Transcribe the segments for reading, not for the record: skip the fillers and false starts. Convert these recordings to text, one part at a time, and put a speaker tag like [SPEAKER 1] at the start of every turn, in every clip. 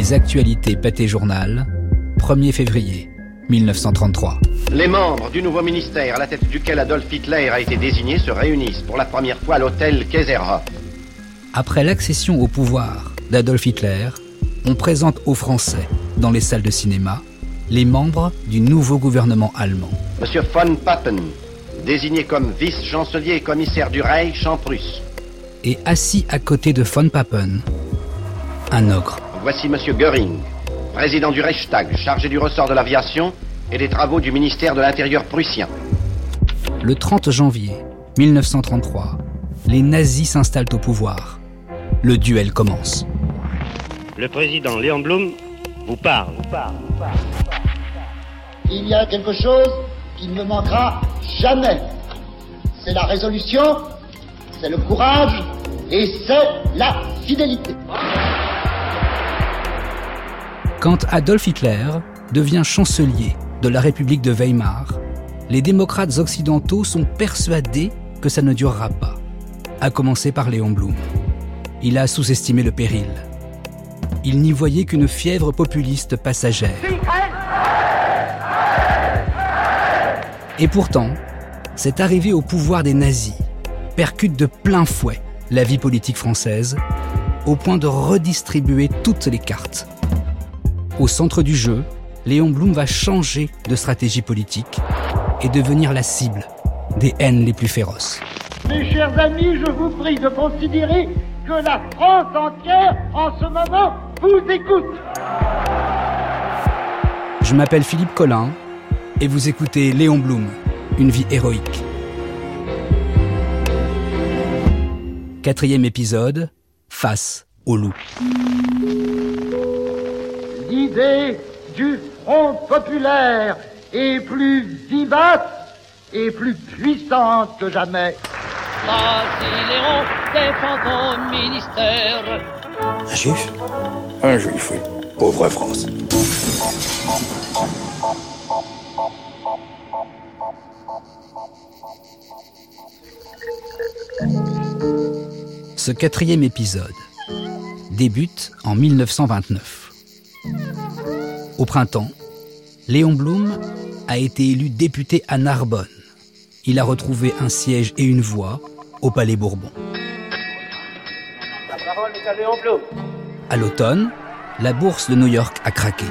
[SPEAKER 1] Les actualités Pâté Journal, 1er février 1933.
[SPEAKER 2] Les membres du nouveau ministère à la tête duquel Adolf Hitler a été désigné se réunissent pour la première fois à l'hôtel Kaiserhof.
[SPEAKER 1] Après l'accession au pouvoir d'Adolf Hitler, on présente aux Français, dans les salles de cinéma, les membres du nouveau gouvernement allemand.
[SPEAKER 2] Monsieur von Papen, désigné comme vice-chancelier et commissaire du Reich en Prusse.
[SPEAKER 1] Et assis à côté de von Papen, un ogre.
[SPEAKER 2] Voici Monsieur Göring, président du Reichstag, chargé du ressort de l'aviation et des travaux du ministère de l'Intérieur prussien.
[SPEAKER 1] Le 30 janvier 1933, les nazis s'installent au pouvoir. Le duel commence.
[SPEAKER 3] Le président Léon Blum vous parle.
[SPEAKER 4] Il y a quelque chose qui ne me manquera jamais. C'est la résolution, c'est le courage et c'est la fidélité.
[SPEAKER 1] Quand Adolf Hitler devient chancelier de la République de Weimar, les démocrates occidentaux sont persuadés que ça ne durera pas, à commencer par Léon Blum. Il a sous-estimé le péril. Il n'y voyait qu'une fièvre populiste passagère. Et pourtant, cette arrivée au pouvoir des nazis percute de plein fouet la vie politique française, au point de redistribuer toutes les cartes. Au centre du jeu, Léon Blum va changer de stratégie politique et devenir la cible des haines les plus féroces.
[SPEAKER 4] Mes chers amis, je vous prie de considérer que la France entière, en ce moment, vous écoute.
[SPEAKER 1] Je m'appelle Philippe Collin et vous écoutez Léon Blum, une vie héroïque. 4e épisode, face au loup.
[SPEAKER 4] L'idée du Front populaire est plus vivace et plus puissante que jamais.
[SPEAKER 5] Léon défend ton ministère.
[SPEAKER 6] Un juif ? Un juif, oui. Pauvre France.
[SPEAKER 1] Ce 4e épisode débute en 1929. Au printemps, Léon Blum a été élu député à Narbonne. Il a retrouvé un siège et une voix au Palais Bourbon.
[SPEAKER 3] La parole est à Léon Blum.
[SPEAKER 1] À l'automne, la bourse de New York a craqué.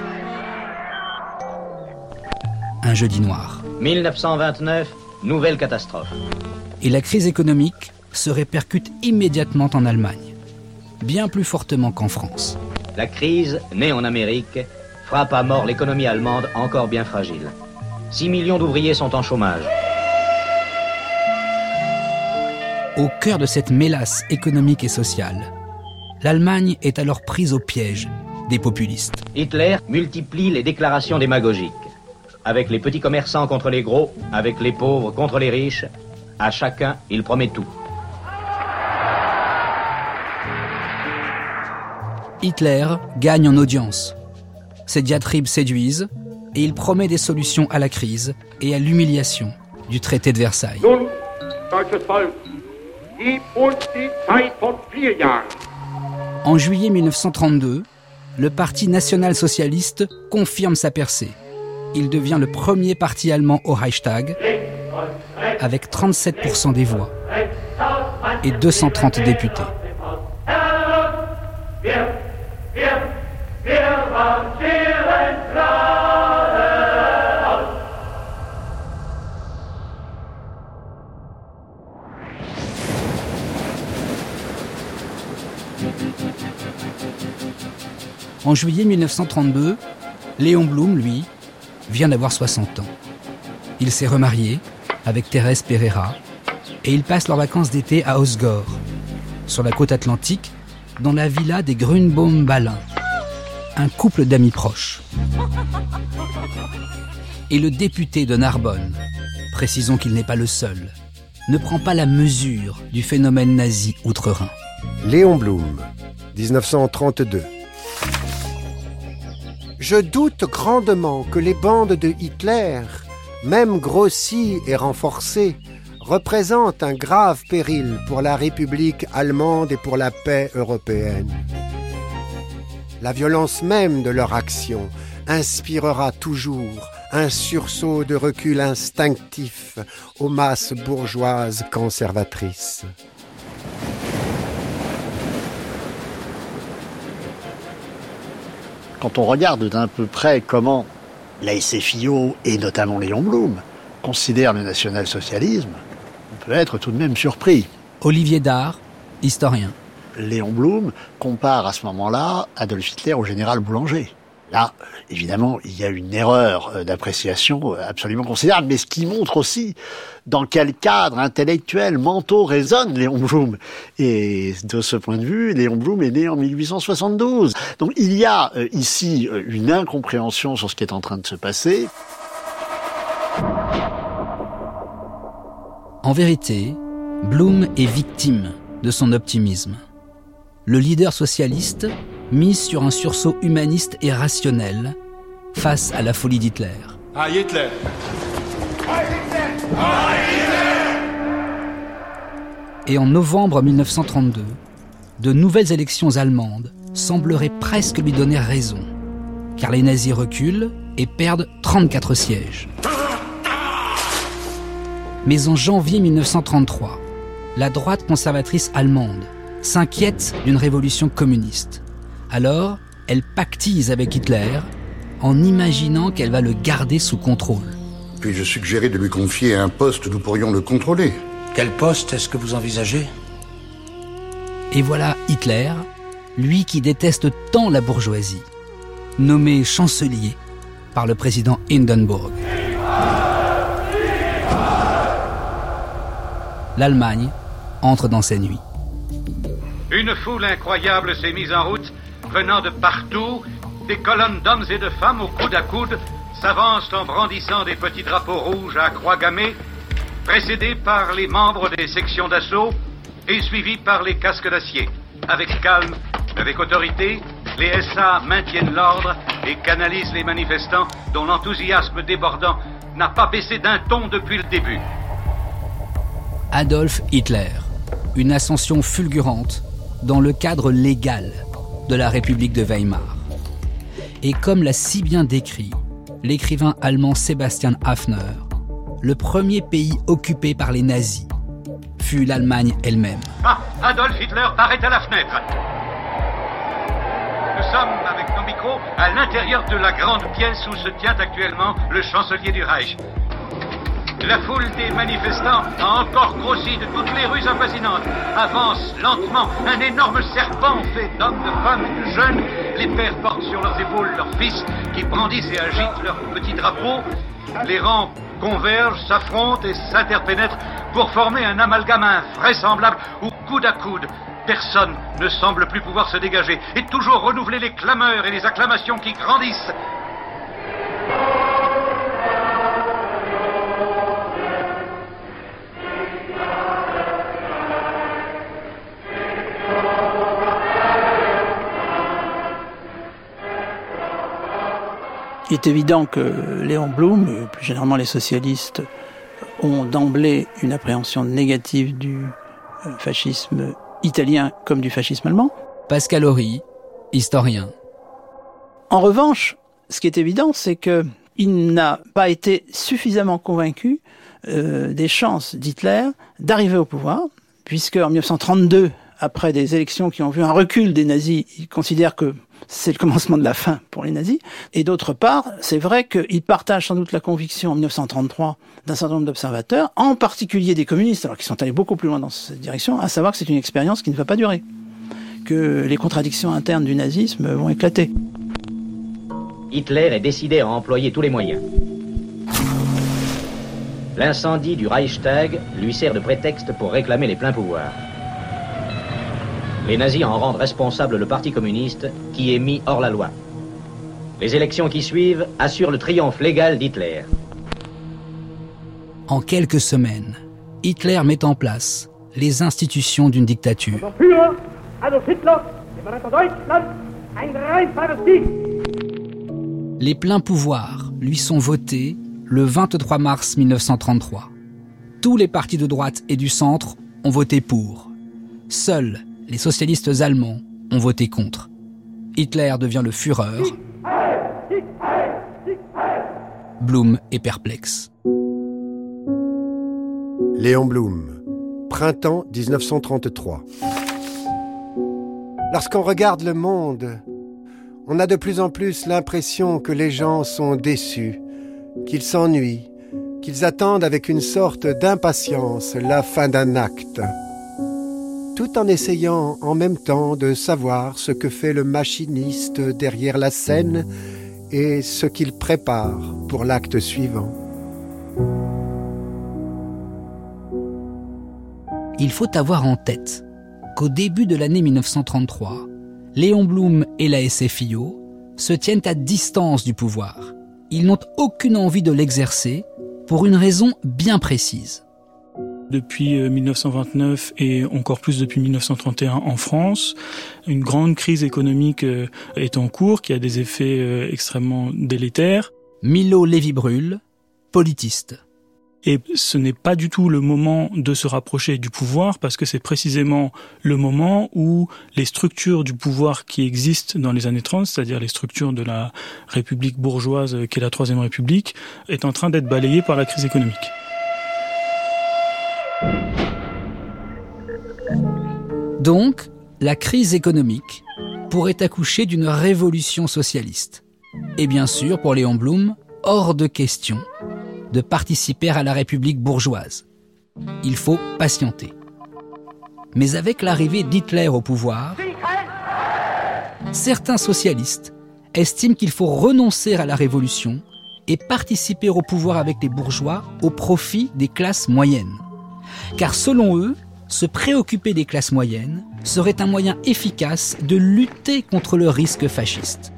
[SPEAKER 1] Un jeudi noir.
[SPEAKER 7] 1929, nouvelle catastrophe.
[SPEAKER 1] Et la crise économique se répercute immédiatement en Allemagne, bien plus fortement qu'en France.
[SPEAKER 7] La crise, née en Amérique, frappe à mort l'économie allemande encore bien fragile. 6 millions d'ouvriers sont en chômage.
[SPEAKER 1] Au cœur de cette mélasse économique et sociale, l'Allemagne est alors prise au piège des populistes.
[SPEAKER 7] Hitler multiplie les déclarations démagogiques. Avec les petits commerçants contre les gros, avec les pauvres contre les riches, à chacun, il promet tout.
[SPEAKER 1] Hitler gagne en audience. Ses diatribes séduisent et il promet des solutions à la crise et à l'humiliation du traité de Versailles.
[SPEAKER 8] Nun, deutsches Volk, gib uns die Zeit von 4 Jahren.
[SPEAKER 1] En juillet 1932, le Parti national-socialiste confirme sa percée. Il devient le premier parti allemand au Reichstag, avec 37% des voix et 230 députés. En juillet 1932, Léon Blum, lui, vient d'avoir 60 ans. Il s'est remarié avec Thérèse Pereira et ils passent leurs vacances d'été à Hossegor, sur la côte atlantique, dans la villa des Grünbaum-Ballin, un couple d'amis proches. Et le député de Narbonne, précisons qu'il n'est pas le seul, ne prend pas la mesure du phénomène nazi outre-Rhin.
[SPEAKER 9] Léon Blum, 1932. Je doute grandement que les bandes de Hitler, même grossies et renforcées, représentent un grave péril pour la République allemande et pour la paix européenne. La violence même de leur action inspirera toujours un sursaut de recul instinctif aux masses bourgeoises conservatrices.
[SPEAKER 10] Quand on regarde d'un peu près comment la SFIO et notamment Léon Blum considèrent le national-socialisme, on peut être tout de même surpris.
[SPEAKER 1] Olivier Dard, historien.
[SPEAKER 10] Léon Blum compare à ce moment-là Adolf Hitler au général Boulanger. Là, évidemment, il y a une erreur d'appréciation absolument considérable, mais ce qui montre aussi dans quel cadre intellectuel, mentaux résonne Léon Blum. Et de ce point de vue, Léon Blum est né en 1872. Donc il y a ici une incompréhension sur ce qui est en train de se passer.
[SPEAKER 1] En vérité, Blum est victime de son optimisme. Le leader socialiste mise sur un sursaut humaniste et rationnel face à la folie d'Hitler.
[SPEAKER 11] Heil Hitler! Heil Hitler! Heil Hitler!
[SPEAKER 1] Et en novembre 1932, de nouvelles élections allemandes sembleraient presque lui donner raison, car les nazis reculent et perdent 34 sièges. Mais en janvier 1933, la droite conservatrice allemande s'inquiète d'une révolution communiste. Alors, elle pactise avec Hitler en imaginant qu'elle va le garder sous contrôle.
[SPEAKER 6] Puis je suggérais de lui confier un poste où nous pourrions le contrôler.
[SPEAKER 12] Quel poste est-ce que vous envisagez ?
[SPEAKER 1] Et voilà Hitler, lui qui déteste tant la bourgeoisie, nommé chancelier par le président Hindenburg. L'Allemagne entre dans ses nuits.
[SPEAKER 13] Une foule incroyable s'est mise en route, venant de partout. Des colonnes d'hommes et de femmes au coude à coude s'avancent en brandissant des petits drapeaux rouges à croix gammée, précédés par les membres des sections d'assaut et suivis par les casques d'acier. Avec calme, avec autorité, les SA maintiennent l'ordre et canalisent les manifestants dont l'enthousiasme débordant n'a pas baissé d'un ton depuis le début.
[SPEAKER 1] Adolf Hitler, une ascension fulgurante dans le cadre légal de la République de Weimar. Et comme l'a si bien décrit l'écrivain allemand Sebastian Haffner, le premier pays occupé par les nazis fut l'Allemagne elle-même.
[SPEAKER 13] Ah, Adolf Hitler paraît à la fenêtre. Nous sommes, avec nos micros, à l'intérieur de la grande pièce où se tient actuellement le chancelier du Reich. La foule des manifestants a encore grossi de toutes les rues avoisinantes. Avance lentement un énorme serpent fait d'hommes, de femmes et de jeunes. Les pères portent sur leurs épaules leurs fils qui brandissent et agitent leurs petits drapeaux. Les rangs convergent, s'affrontent et s'interpénètrent pour former un amalgame invraisemblable où, coude à coude, personne ne semble plus pouvoir se dégager et toujours renouveler les clameurs et les acclamations qui grandissent.
[SPEAKER 14] Il est évident que Léon Blum, et plus généralement les socialistes, ont d'emblée une appréhension négative du fascisme italien comme du fascisme allemand.
[SPEAKER 1] Pascal Horry, historien.
[SPEAKER 14] En revanche, ce qui est évident, c'est qu'il n'a pas été suffisamment convaincu des chances d'Hitler d'arriver au pouvoir, puisque en 1932, après des élections qui ont vu un recul des nazis, il considère que c'est le commencement de la fin pour les nazis. Et d'autre part, c'est vrai qu'il partage sans doute la conviction en 1933 d'un certain nombre d'observateurs, en particulier des communistes, alors qu'ils sont allés beaucoup plus loin dans cette direction, à savoir que c'est une expérience qui ne va pas durer, que les contradictions internes du nazisme vont éclater.
[SPEAKER 7] Hitler est décidé à employer tous les moyens. L'incendie du Reichstag lui sert de prétexte pour réclamer les pleins pouvoirs. Les nazis en rendent responsable le Parti communiste qui est mis hors la loi. Les élections qui suivent assurent le triomphe légal d'Hitler.
[SPEAKER 1] En quelques semaines, Hitler met en place les institutions d'une dictature. Les pleins pouvoirs lui sont votés le 23 mars 1933. Tous les partis de droite et du centre ont voté pour. Seuls les socialistes allemands ont voté contre. Hitler devient le Führer. Blum est perplexe.
[SPEAKER 9] Léon Blum, printemps 1933. Lorsqu'on regarde le monde, on a de plus en plus l'impression que les gens sont déçus, qu'ils s'ennuient, qu'ils attendent avec une sorte d'impatience la fin d'un acte, tout en essayant en même temps de savoir ce que fait le machiniste derrière la scène et ce qu'il prépare pour l'acte suivant.
[SPEAKER 1] Il faut avoir en tête qu'au début de l'année 1933, Léon Blum et la SFIO se tiennent à distance du pouvoir. Ils n'ont aucune envie de l'exercer pour une raison bien précise.
[SPEAKER 15] Depuis 1929 et encore plus depuis 1931 en France, une grande crise économique est en cours qui a des effets extrêmement délétères.
[SPEAKER 1] Milo Lévy-Bruhl, politiste.
[SPEAKER 15] Et ce n'est pas du tout le moment de se rapprocher du pouvoir parce que c'est précisément le moment où les structures du pouvoir qui existent dans les années 30, c'est-à-dire les structures de la République bourgeoise qui est la Troisième République, est en train d'être balayées par la crise économique.
[SPEAKER 1] Donc, la crise économique pourrait accoucher d'une révolution socialiste. Et bien sûr, pour Léon Blum, hors de question de participer à la République bourgeoise. Il faut patienter. Mais avec l'arrivée d'Hitler au pouvoir, certains socialistes estiment qu'il faut renoncer à la révolution et participer au pouvoir avec les bourgeois au profit des classes moyennes. Car selon eux, se préoccuper des classes moyennes serait un moyen efficace de lutter contre le risque fasciste.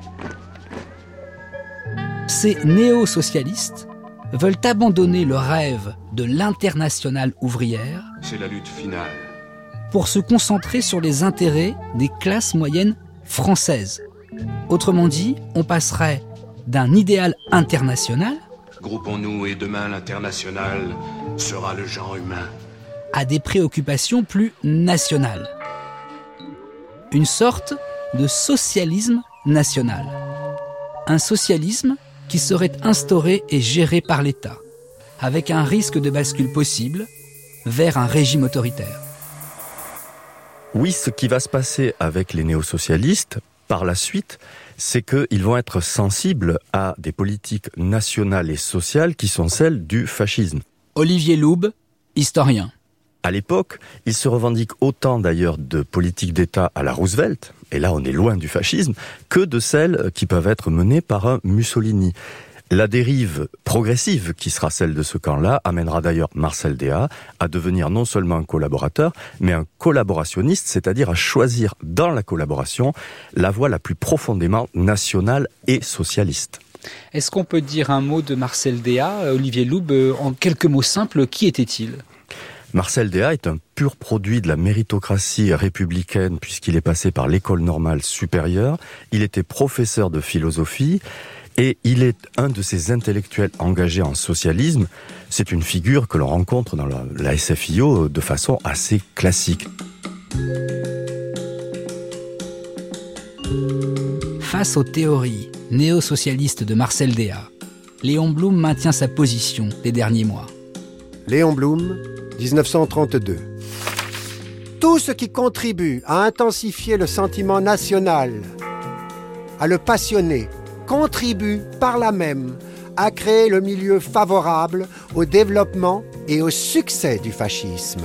[SPEAKER 1] Ces néo-socialistes veulent abandonner le rêve de l'internationale ouvrière.
[SPEAKER 11] C'est la lutte finale.
[SPEAKER 1] Pour se concentrer sur les intérêts des classes moyennes françaises. Autrement dit, on passerait d'un idéal international,
[SPEAKER 11] Groupons-nous et demain l'international sera le genre humain,
[SPEAKER 1] à des préoccupations plus nationales. Une sorte de socialisme national. Un socialisme qui serait instauré et géré par l'État, avec un risque de bascule possible vers un régime autoritaire.
[SPEAKER 16] Oui, ce qui va se passer avec les néo-socialistes, par la suite, c'est qu'ils vont être sensibles à des politiques nationales et sociales qui sont celles du fascisme.
[SPEAKER 1] Olivier Loub, historien.
[SPEAKER 16] À l'époque, ils se revendiquent autant d'ailleurs de politique d'État à la Roosevelt, et là on est loin du fascisme, que de celles qui peuvent être menées par un Mussolini. La dérive progressive qui sera celle de ce camp-là amènera d'ailleurs Marcel Déat à devenir non seulement un collaborateur, mais un collaborationniste, c'est-à-dire à choisir dans la collaboration la voie la plus profondément nationale et socialiste.
[SPEAKER 1] Est-ce qu'on peut dire un mot de Marcel Déat, Olivier Loub, en quelques mots simples, qui était-il ?
[SPEAKER 16] Marcel Déat est un pur produit de la méritocratie républicaine puisqu'il est passé par l'école normale supérieure. Il était professeur de philosophie et il est un de ces intellectuels engagés en socialisme. C'est une figure que l'on rencontre dans la SFIO de façon assez classique.
[SPEAKER 1] Face aux théories néo-socialistes de Marcel Déat, Léon Blum maintient sa position des derniers mois.
[SPEAKER 9] Léon Blum, 1932. Tout ce qui contribue à intensifier le sentiment national, à le passionner, contribue par là même à créer le milieu favorable au développement et au succès du fascisme.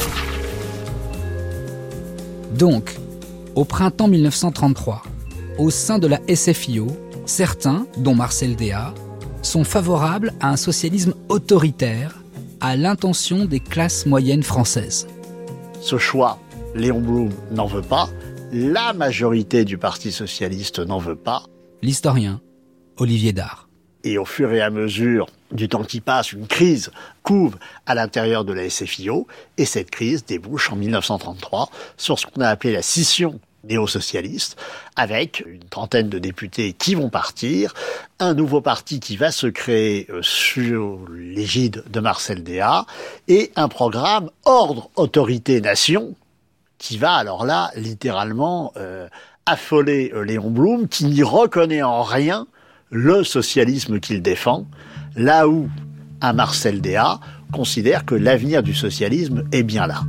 [SPEAKER 1] Donc, au printemps 1933, au sein de la SFIO, certains, dont Marcel Déat, sont favorables à un socialisme autoritaire à l'intention des classes moyennes françaises.
[SPEAKER 10] Ce choix, Léon Blum n'en veut pas, la majorité du Parti socialiste n'en veut pas.
[SPEAKER 1] L'historien Olivier Dard.
[SPEAKER 10] Et au fur et à mesure du temps qui passe, une crise couve à l'intérieur de la SFIO, et cette crise débouche en 1933 sur ce qu'on a appelé la scission néo-socialiste, avec une trentaine de députés qui vont partir, un nouveau parti qui va se créer sous l'égide de Marcel Déat, et un programme Ordre, Autorité, Nation, qui va alors là, littéralement, affoler Léon Blum, qui n'y reconnaît en rien le socialisme qu'il défend, là où un Marcel Déat considère que l'avenir du socialisme est bien là.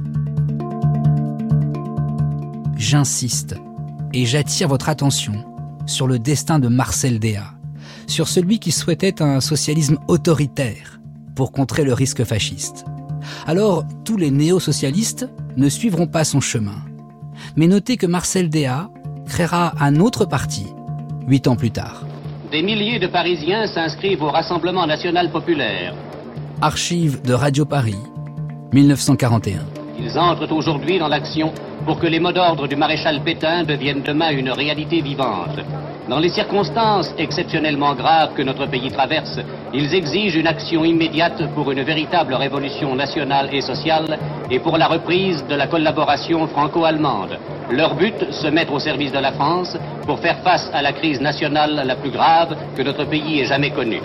[SPEAKER 1] J'insiste et j'attire votre attention sur le destin de Marcel Déat, sur celui qui souhaitait un socialisme autoritaire pour contrer le risque fasciste. Alors, tous les néo-socialistes ne suivront pas son chemin. Mais notez que Marcel Déat créera un autre parti 8 ans plus tard.
[SPEAKER 17] Des milliers de Parisiens s'inscrivent au Rassemblement national populaire.
[SPEAKER 1] Archives de Radio Paris, 1941.
[SPEAKER 17] Ils entrent aujourd'hui dans l'action pour que les mots d'ordre du maréchal Pétain deviennent demain une réalité vivante. Dans les circonstances exceptionnellement graves que notre pays traverse, ils exigent une action immédiate pour une véritable révolution nationale et sociale et pour la reprise de la collaboration franco-allemande. Leur but, se mettre au service de la France pour faire face à la crise nationale la plus grave que notre pays ait jamais connue.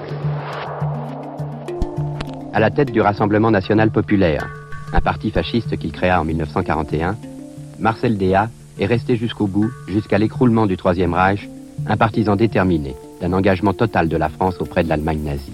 [SPEAKER 18] À la tête du Rassemblement national populaire, un parti fasciste qu'il créa en 1941, Marcel Déat est resté jusqu'au bout, jusqu'à l'écroulement du Troisième Reich, un partisan déterminé d'un engagement total de la France auprès de l'Allemagne nazie.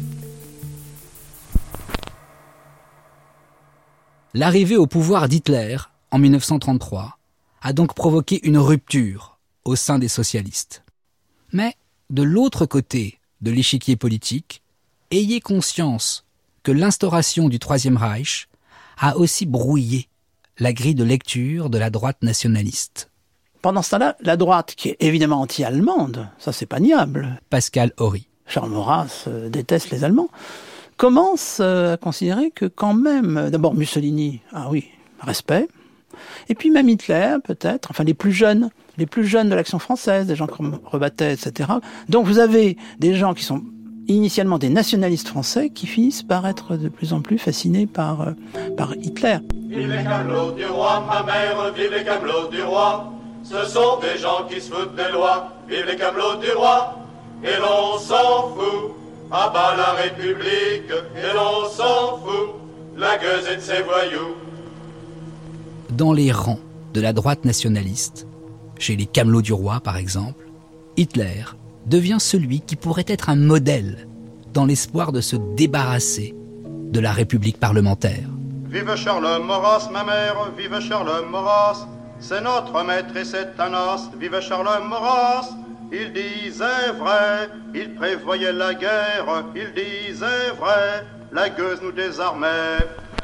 [SPEAKER 1] L'arrivée au pouvoir d'Hitler, en 1933, a donc provoqué une rupture au sein des socialistes. Mais, de l'autre côté de l'échiquier politique, ayez conscience que l'instauration du Troisième Reich a aussi brouillé la grille de lecture de la droite nationaliste.
[SPEAKER 14] Pendant ce temps-là, la droite, qui est évidemment anti-allemande, ça c'est pas niable.
[SPEAKER 1] Pascal Horry.
[SPEAKER 14] Charles Maurras déteste les Allemands. Commence à considérer que quand même, d'abord Mussolini, ah oui, respect. Et puis même Hitler, peut-être, enfin les plus jeunes de l'Action française, des gens comme Rebattet, etc. Donc vous avez des gens qui sont initialement des nationalistes français qui finissent par être de plus en plus fascinés par Hitler.
[SPEAKER 19] Vive les camelots du roi, ma mère, vive les camelots du roi. Ce sont des gens qui se foutent des lois. Vive les camelots du roi, et l'on s'en fout. À bas la République, et l'on s'en fout. La gueuse et de ses voyous.
[SPEAKER 1] Dans les rangs de la droite nationaliste, chez les camelots du roi par exemple, Hitler devient celui qui pourrait être un modèle dans l'espoir de se débarrasser de la République parlementaire.
[SPEAKER 19] Vive Charles Maurras, ma mère, vive Charles Maurras, c'est notre maître et c'est un as. Vive Charles Maurras, il disait vrai, il prévoyait la guerre, il disait vrai, la gueuse nous désarmait.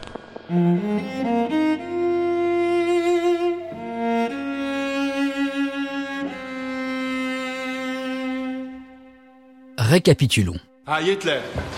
[SPEAKER 1] Récapitulons.
[SPEAKER 19] Aïe Hitler!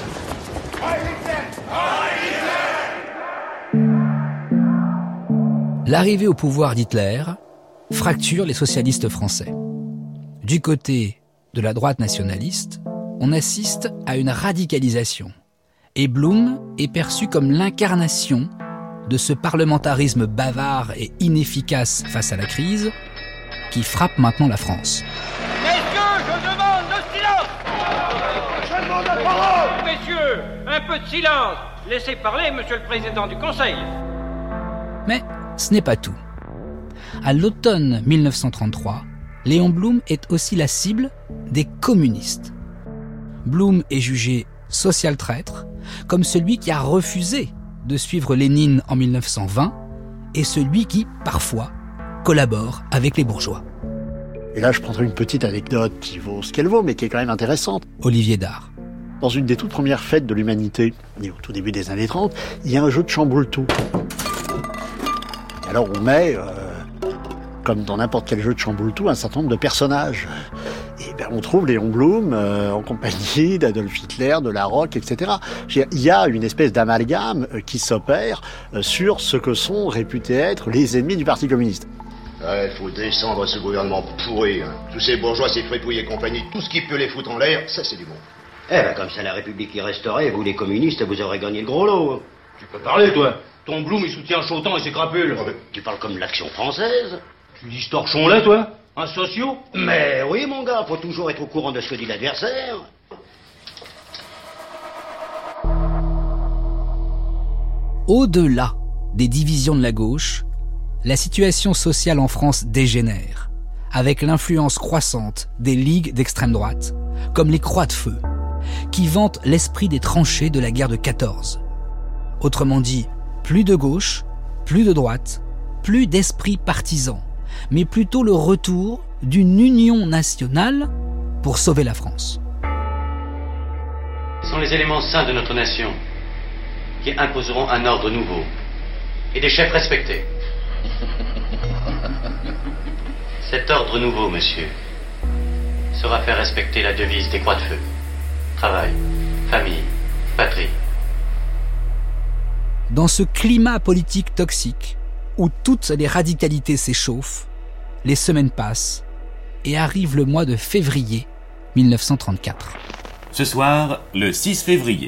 [SPEAKER 1] L'arrivée au pouvoir d'Hitler fracture les socialistes français. Du côté de la droite nationaliste, on assiste à une radicalisation. Et Blum est perçu comme l'incarnation de ce parlementarisme bavard et inefficace face à la crise qui frappe maintenant la France.
[SPEAKER 5] Messieurs, je demande le silence! Je demande la parole! Messieurs, un peu de silence! Laissez parler, monsieur le président du Conseil.
[SPEAKER 1] Mais ce n'est pas tout. À l'automne 1933, Léon Blum est aussi la cible des communistes. Blum est jugé social traître, comme celui qui a refusé de suivre Lénine en 1920 et celui qui, parfois, collabore avec les bourgeois.
[SPEAKER 10] Et là, je prendrai une petite anecdote qui vaut ce qu'elle vaut, mais qui est quand même intéressante.
[SPEAKER 1] Olivier Dard.
[SPEAKER 10] Dans une des toutes premières fêtes de l'humanité, au tout début des années 30, il y a un jeu de chamboule-tout. Alors on met, comme dans n'importe quel jeu de chamboule-tout, un certain nombre de personnages. Et on trouve Léon Blum en compagnie d'Adolf Hitler, de Larocque, etc. Il y a une espèce d'amalgame qui s'opère sur ce que sont réputés être les ennemis du Parti communiste.
[SPEAKER 2] Ouais, faut descendre ce gouvernement pourri. Hein. Tous ces bourgeois, ces fripouilles et compagnie, tout ce qui peut les foutre en l'air, ça c'est du bon.
[SPEAKER 20] Eh ben, comme ça la République y resterait, vous les communistes, vous aurez gagné le gros lot.
[SPEAKER 21] Tu peux parler, toi. Ton Blum, il soutient Chautan et ses crapules.
[SPEAKER 20] Oh, tu parles comme l'Action française.
[SPEAKER 21] Tu dis ce torchon-là, toi? Un socio?
[SPEAKER 20] Mais oui, mon gars, faut toujours être au courant de ce que dit l'adversaire.
[SPEAKER 1] Au-delà des divisions de la gauche, la situation sociale en France dégénère, avec l'influence croissante des ligues d'extrême droite, comme les Croix de Feu, qui vantent l'esprit des tranchées de la guerre de 14. Autrement dit, plus de gauche, plus de droite, plus d'esprit partisan, mais plutôt le retour d'une union nationale pour sauver la France.
[SPEAKER 17] Ce sont les éléments sains de notre nation qui imposeront un ordre nouveau et des chefs respectés. Cet ordre nouveau, monsieur, sera faire respecter la devise des Croix de Feu. Travail, famille, patrie.
[SPEAKER 1] Dans ce climat politique toxique, où toutes les radicalités s'échauffent, les semaines passent et arrive le mois de février 1934.
[SPEAKER 4] Ce soir, le 6 février.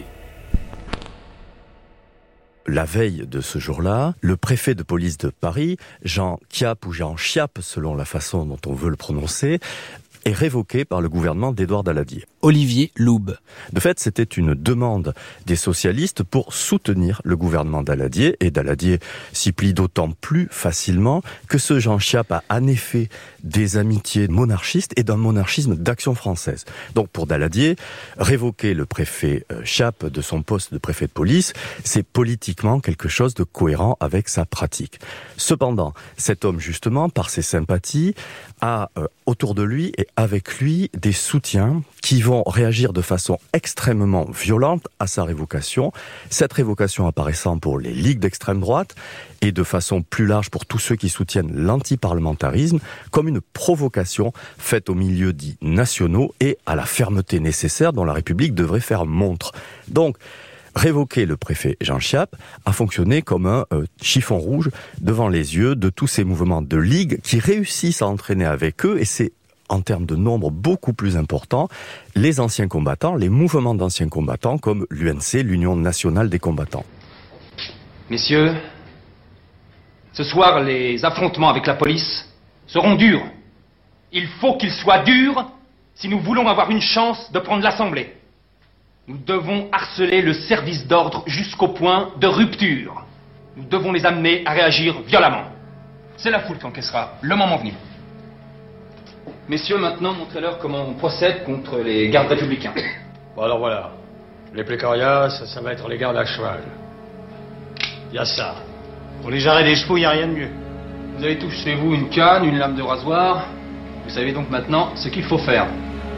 [SPEAKER 16] La veille de ce jour-là, le préfet de police de Paris, Jean Chiappe ou Jean Chiappe, selon la façon dont on veut le prononcer, est révoqué par le gouvernement d'Édouard Daladier.
[SPEAKER 1] Olivier Loube.
[SPEAKER 16] De fait, c'était une demande des socialistes pour soutenir le gouvernement Daladier, et Daladier s'y plie d'autant plus facilement que ce Jean Chiappe a en effet des amitiés monarchistes et d'un monarchisme d'action française. Donc pour Daladier, révoquer le préfet Chiappe de son poste de préfet de police, c'est politiquement quelque chose de cohérent avec sa pratique. Cependant, cet homme justement, par ses sympathies, a autour de lui et avec lui des soutiens qui vont réagir de façon extrêmement violente à sa révocation. Cette révocation apparaissant pour les ligues d'extrême droite et de façon plus large pour tous ceux qui soutiennent l'antiparlementarisme comme une provocation faite aux milieux dits nationaux et à la fermeté nécessaire dont la République devrait faire montre. Donc, révoquer le préfet Jean Chiappe a fonctionné comme un chiffon rouge devant les yeux de tous ces mouvements de ligue qui réussissent à entraîner avec eux, et c'est en termes de nombre beaucoup plus important, les anciens combattants, les mouvements d'anciens combattants comme l'UNC, l'Union nationale des combattants.
[SPEAKER 21] Messieurs, ce soir, les affrontements avec la police seront durs. Il faut qu'ils soient durs si nous voulons avoir une chance de prendre l'Assemblée. Nous devons harceler le service d'ordre jusqu'au point de rupture. Nous devons les amener à réagir violemment. C'est la foule qui encaissera, le moment venu. Messieurs, maintenant, montrez-leur comment on procède contre les gardes républicains.
[SPEAKER 22] Bon, alors voilà. Les plécariats, ça va être les gardes à cheval. Il y a ça.
[SPEAKER 21] Pour les jarrets des chevaux, il n'y a rien de mieux. Vous avez tous chez vous une canne, une lame de rasoir. Vous savez donc maintenant ce qu'il faut faire.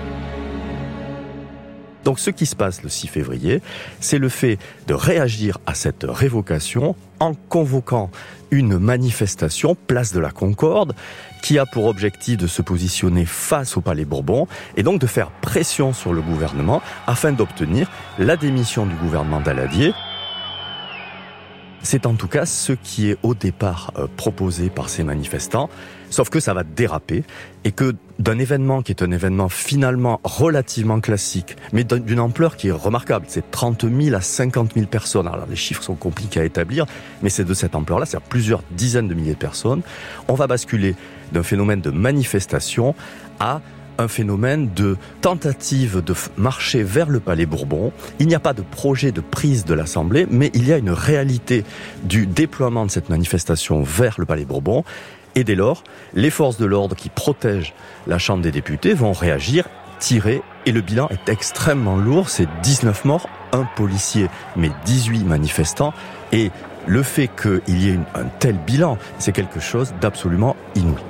[SPEAKER 16] Donc ce qui se passe le 6 février, c'est le fait de réagir à cette révocation en convoquant une manifestation, place de la Concorde, qui a pour objectif de se positionner face au Palais Bourbon et donc de faire pression sur le gouvernement afin d'obtenir la démission du gouvernement Daladier. C'est en tout cas ce qui est au départ proposé par ces manifestants, sauf que ça va déraper et que d'un événement qui est un événement finalement relativement classique, mais d'une ampleur qui est remarquable, c'est 30 000 à 50 000 personnes. Alors les chiffres sont compliqués à établir, mais c'est de cette ampleur-là, c'est-à-dire plusieurs dizaines de milliers de personnes. On va basculer d'un phénomène de manifestation à un phénomène de tentative de marcher vers le Palais Bourbon. Il n'y a pas de projet de prise de l'Assemblée, mais il y a une réalité du déploiement de cette manifestation vers le Palais Bourbon. Et dès lors, les forces de l'ordre qui protègent la Chambre des députés vont réagir, tirer, et le bilan est extrêmement lourd. C'est 19 morts, 1 policier, mais 18 manifestants. Et le fait qu'il y ait un tel bilan, c'est quelque chose d'absolument inouï.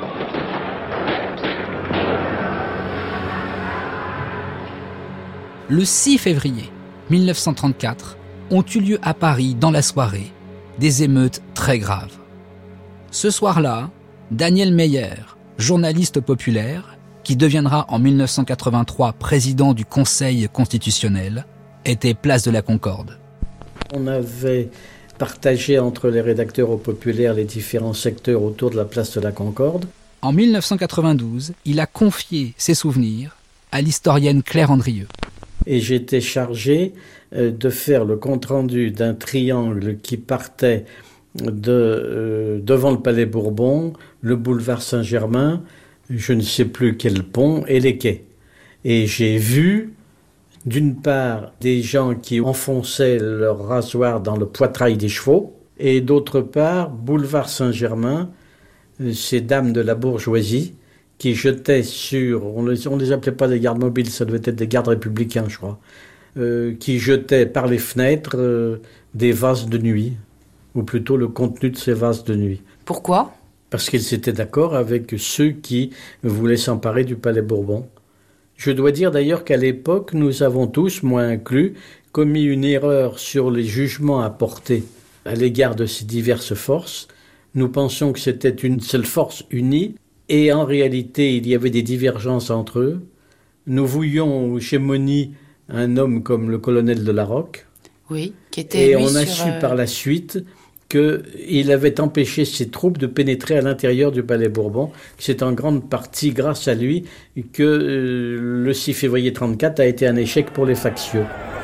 [SPEAKER 1] Le 6 février 1934 ont eu lieu à Paris, dans la soirée, des émeutes très graves. Ce soir-là, Daniel Meyer, journaliste populaire, qui deviendra en 1983 président du Conseil constitutionnel, était place de la Concorde.
[SPEAKER 23] On avait partagé entre les rédacteurs au Populaire les différents secteurs autour de la place de la Concorde.
[SPEAKER 1] En 1992, il a confié ses souvenirs à l'historienne Claire Andrieux.
[SPEAKER 23] Et j'étais chargé de faire le compte-rendu d'un triangle qui partait devant le Palais Bourbon, le boulevard Saint-Germain, je ne sais plus quel pont, et les quais. Et j'ai vu, d'une part, des gens qui enfonçaient leur rasoir dans le poitrail des chevaux, et d'autre part, boulevard Saint-Germain, ces dames de la bourgeoisie qui jetaient on les appelait pas des gardes mobiles, ça devait être des gardes républicains, je crois, qui jetaient par les fenêtres des vases de nuit, ou plutôt le contenu de ces vases de nuit.
[SPEAKER 3] Pourquoi ?
[SPEAKER 23] Parce qu'ils étaient d'accord avec ceux qui voulaient s'emparer du Palais Bourbon. Je dois dire d'ailleurs qu'à l'époque, nous avons tous, moi inclus, commis une erreur sur les jugements apportés à l'égard de ces diverses forces. Nous pensions que c'était une seule force unie, et en réalité, il y avait des divergences entre eux. Nous voulions chez Moni un homme comme le colonel de Larocque.
[SPEAKER 3] Oui, qui était.
[SPEAKER 23] Et on a su par la suite qu'il avait empêché ses troupes de pénétrer à l'intérieur du Palais Bourbon. C'est en grande partie grâce à lui que le 6 février 1934 a été un échec pour les factieux.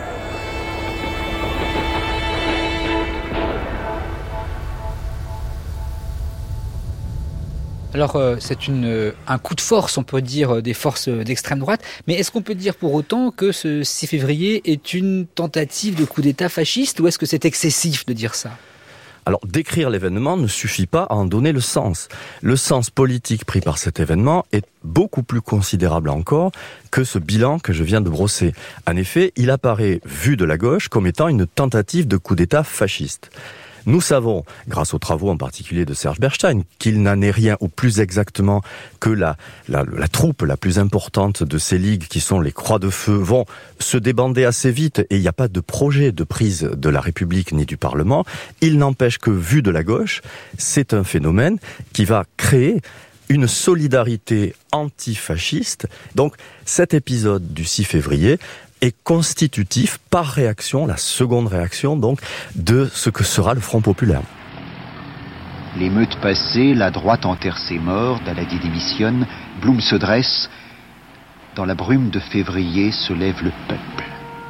[SPEAKER 1] Alors, c'est un coup de force, on peut dire, des forces d'extrême droite. Mais est-ce qu'on peut dire pour autant que ce 6 février est une tentative de coup d'État fasciste, ou est-ce que c'est excessif de dire ça ?
[SPEAKER 16] Alors, décrire l'événement ne suffit pas à en donner le sens. Le sens politique pris par cet événement est beaucoup plus considérable encore que ce bilan que je viens de brosser. En effet, il apparaît, vu de la gauche, comme étant une tentative de coup d'État fasciste. Nous savons, grâce aux travaux en particulier de Serge Bernstein, qu'il n'en est rien, ou plus exactement que la troupe la plus importante de ces ligues, qui sont les Croix de Feu, vont se débander assez vite, et il n'y a pas de projet de prise de la République ni du Parlement. Il n'empêche que, vu de la gauche, c'est un phénomène qui va créer une solidarité antifasciste. Donc, cet épisode du 6 février est constitutif, par réaction, la seconde réaction donc, de ce que sera le Front populaire.
[SPEAKER 6] L'émeute passée, la droite enterre ses morts, Daladier démissionne, Blum se dresse. Dans la brume de février se lève le peuple.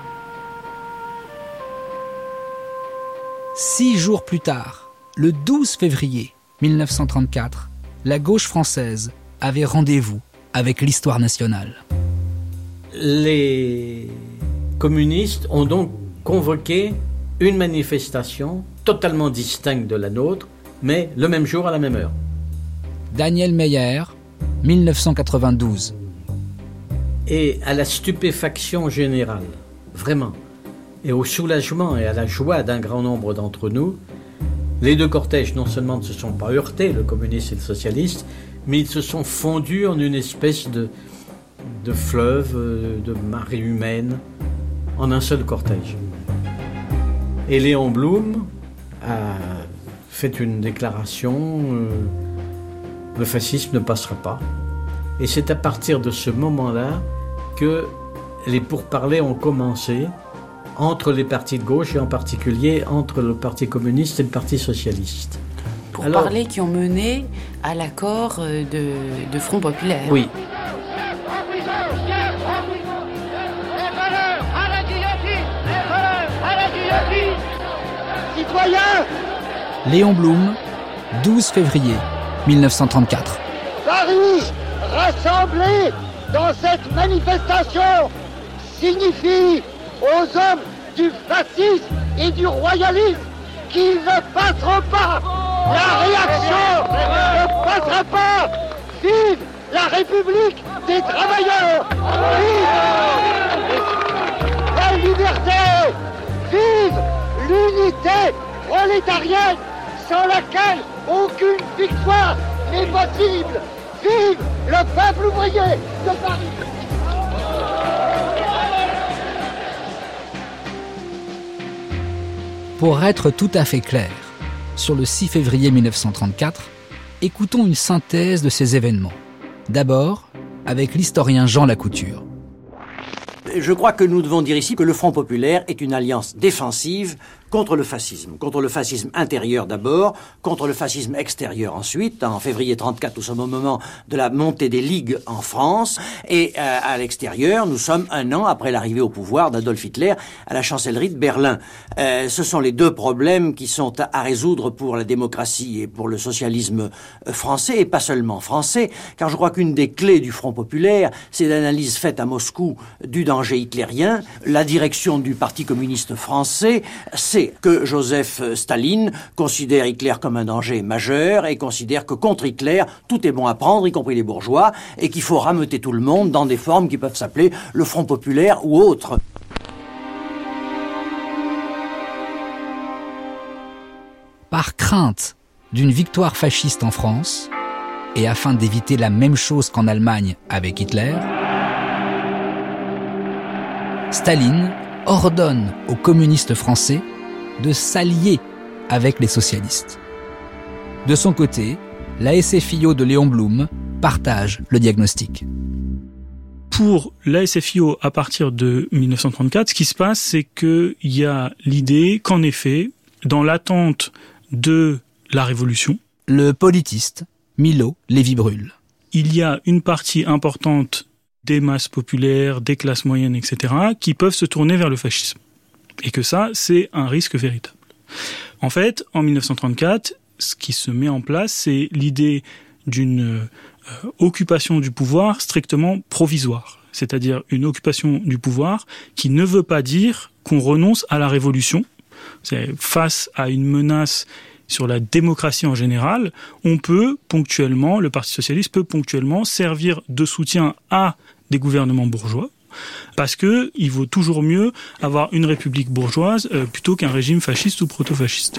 [SPEAKER 1] 6 jours plus tard, le 12 février 1934, la gauche française avait rendez-vous avec l'histoire nationale.
[SPEAKER 23] Les communistes ont donc convoqué une manifestation totalement distincte de la nôtre, mais le même jour à la même heure.
[SPEAKER 1] Daniel Meyer, 1992.
[SPEAKER 23] Et à la stupéfaction générale, vraiment, et au soulagement et à la joie d'un grand nombre d'entre nous, les deux cortèges non seulement ne se sont pas heurtés, le communiste et le socialiste, mais ils se sont fondus en une espèce de fleuve, de marée humaine, en un seul cortège. Et Léon Blum a fait une déclaration, le fascisme ne passera pas. Et c'est à partir de ce moment-là que les pourparlers ont commencé entre les partis de gauche et en particulier entre le Parti communiste et le Parti socialiste.
[SPEAKER 3] Pourparlers qui ont mené à l'accord de Front populaire.
[SPEAKER 23] Oui.
[SPEAKER 1] Citoyens ! Léon Blum, 12 février 1934.
[SPEAKER 8] Paris, rassemblé dans cette manifestation, signifie aux hommes du fascisme et du royalisme qu'ils ne passeront pas. La réaction ne passera pas. Vive la République des travailleurs. Vive la liberté. Vive l'unité prolétarienne sans laquelle aucune victoire n'est possible. Vive le peuple ouvrier de Paris.
[SPEAKER 1] Pour être tout à fait clair, sur le 6 février 1934, écoutons une synthèse de ces événements. D'abord, avec l'historien Jean Lacouture.
[SPEAKER 24] Je crois que nous devons dire ici que le Front populaire est une alliance défensive contre le fascisme intérieur d'abord, contre le fascisme extérieur ensuite. En février 1934, nous sommes au moment de la montée des ligues en France, et à l'extérieur, nous sommes un an après l'arrivée au pouvoir d'Adolf Hitler à la chancellerie de Berlin. Ce sont les deux problèmes qui sont à résoudre pour la démocratie et pour le socialisme français, et pas seulement français, car je crois qu'une des clés du Front populaire, c'est l'analyse faite à Moscou du danger hitlérien. La direction du Parti communiste français sait sait que Joseph Staline considère Hitler comme un danger majeur et considère que contre Hitler, tout est bon à prendre, y compris les bourgeois, et qu'il faut rameuter tout le monde dans des formes qui peuvent s'appeler le Front populaire ou autre.
[SPEAKER 1] Par crainte d'une victoire fasciste en France, et afin d'éviter la même chose qu'en Allemagne avec Hitler, Staline ordonne aux communistes français de s'allier avec les socialistes. De son côté, la SFIO de Léon Blum partage le diagnostic.
[SPEAKER 7] Pour la SFIO, à partir de 1934, ce qui se passe, c'est qu'il y a l'idée qu'en effet, dans l'attente de la Révolution,
[SPEAKER 1] le politiste Milo Lévy-Bruhl.
[SPEAKER 7] Il y a une partie importante des masses populaires, des classes moyennes, etc., qui peuvent se tourner vers le fascisme. Et que ça, c'est un risque véritable. En fait, en 1934, ce qui se met en place, c'est l'idée d'une occupation du pouvoir strictement provisoire. C'est-à-dire une occupation du pouvoir qui ne veut pas dire qu'on renonce à la révolution. C'est face à une menace sur la démocratie en général, on peut ponctuellement, le Parti socialiste peut ponctuellement servir de soutien à des gouvernements bourgeois, parce que il vaut toujours mieux avoir une république bourgeoise plutôt qu'un régime fasciste ou proto-fasciste.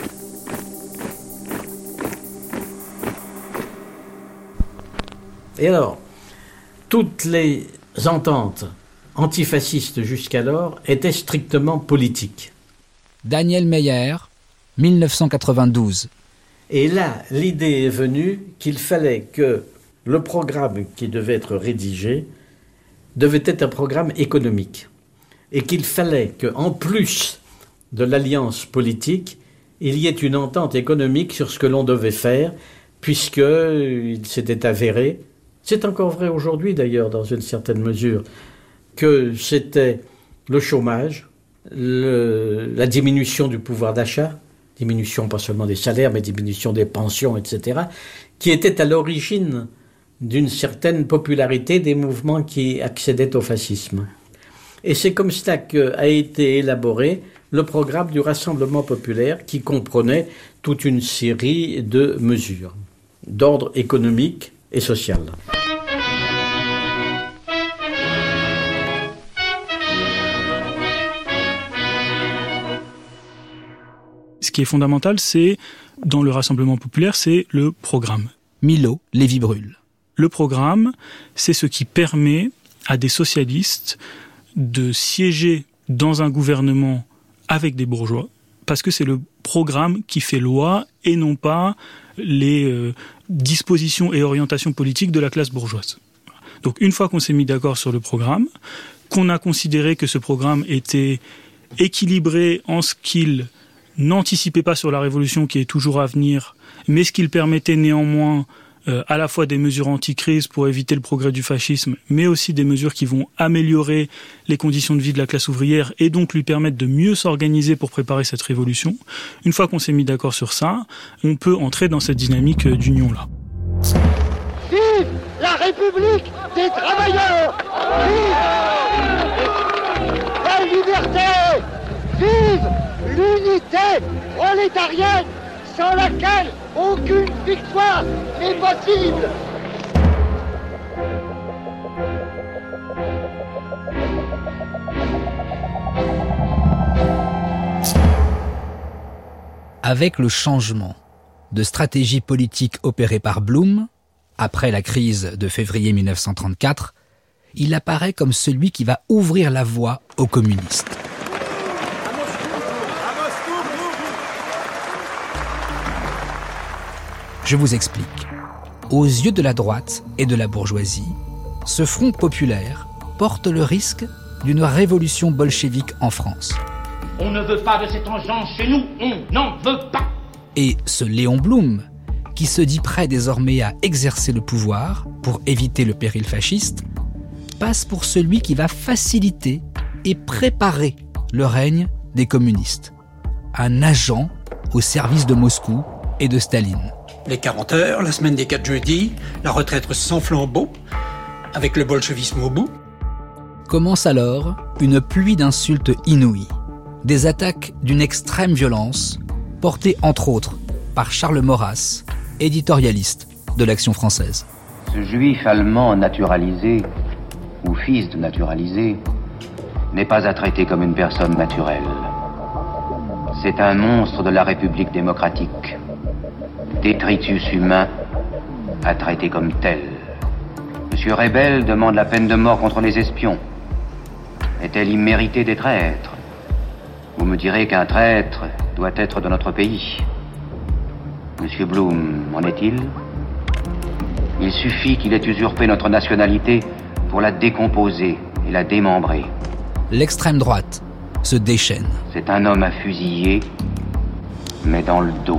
[SPEAKER 23] Et alors, toutes les ententes antifascistes jusqu'alors étaient strictement politiques.
[SPEAKER 1] Daniel Meyer, 1992.
[SPEAKER 23] Et là, l'idée est venue qu'il fallait que le programme qui devait être rédigé devait être un programme économique. Et qu'il fallait qu'en plus de l'alliance politique, il y ait une entente économique sur ce que l'on devait faire, puisqu'il s'était avéré, c'est encore vrai aujourd'hui d'ailleurs dans une certaine mesure, que c'était le chômage, la diminution du pouvoir d'achat, diminution pas seulement des salaires, mais diminution des pensions, etc., qui était à l'origine d'une certaine popularité des mouvements qui accédaient au fascisme. Et c'est comme cela qu'a été élaboré le programme du Rassemblement populaire qui comprenait toute une série de mesures d'ordre économique et social.
[SPEAKER 7] Ce qui est fondamental, c'est, dans le Rassemblement populaire, c'est le programme.
[SPEAKER 1] Milo Lévy-Bruhl.
[SPEAKER 7] Le programme, c'est ce qui permet à des socialistes de siéger dans un gouvernement avec des bourgeois, parce que c'est le programme qui fait loi et non pas les dispositions et orientations politiques de la classe bourgeoise. Donc une fois qu'on s'est mis d'accord sur le programme, qu'on a considéré que ce programme était équilibré en ce qu'il n'anticipait pas sur la révolution qui est toujours à venir, mais ce qu'il permettait néanmoins à la fois des mesures anti-crise pour éviter le progrès du fascisme, mais aussi des mesures qui vont améliorer les conditions de vie de la classe ouvrière et donc lui permettre de mieux s'organiser pour préparer cette révolution. Une fois qu'on s'est mis d'accord sur ça, on peut entrer dans cette dynamique d'union-là.
[SPEAKER 8] Vive la République des travailleurs! Vive la liberté! Vive l'unité prolétarienne sans laquelle aucune victoire n'est possible!
[SPEAKER 1] Avec le changement de stratégie politique opéré par Blum, après la crise de février 1934, il apparaît comme celui qui va ouvrir la voie aux communistes. Je vous explique. Aux yeux de la droite et de la bourgeoisie, ce front populaire porte le risque d'une révolution bolchevique en France.
[SPEAKER 5] On ne veut pas de cette engeance chez nous, on n'en veut pas.
[SPEAKER 1] Et ce Léon Blum, qui se dit prêt désormais à exercer le pouvoir pour éviter le péril fasciste, passe pour celui qui va faciliter et préparer le règne des communistes. Un agent au service de Moscou et de Staline.
[SPEAKER 12] Les 40 heures, la semaine des 4 jeudis, la retraite sans flambeau, avec le bolchevisme au bout.
[SPEAKER 1] Commence alors une pluie d'insultes inouïes. Des attaques d'une extrême violence, portées entre autres par Charles Maurras, éditorialiste de l'Action française.
[SPEAKER 2] Ce juif allemand naturalisé, ou fils de naturalisé, n'est pas à traiter comme une personne naturelle. C'est un monstre de la République démocratique. Détritus humain à traiter comme tel. Monsieur Rebel demande la peine de mort contre les espions. Est-elle imméritée des traîtres? Vous me direz qu'un traître doit être de notre pays. Monsieur Blum, en est-il? Il suffit qu'il ait usurpé notre nationalité pour la décomposer et la démembrer.
[SPEAKER 1] L'extrême droite se déchaîne.
[SPEAKER 2] C'est un homme à fusiller, mais dans le dos.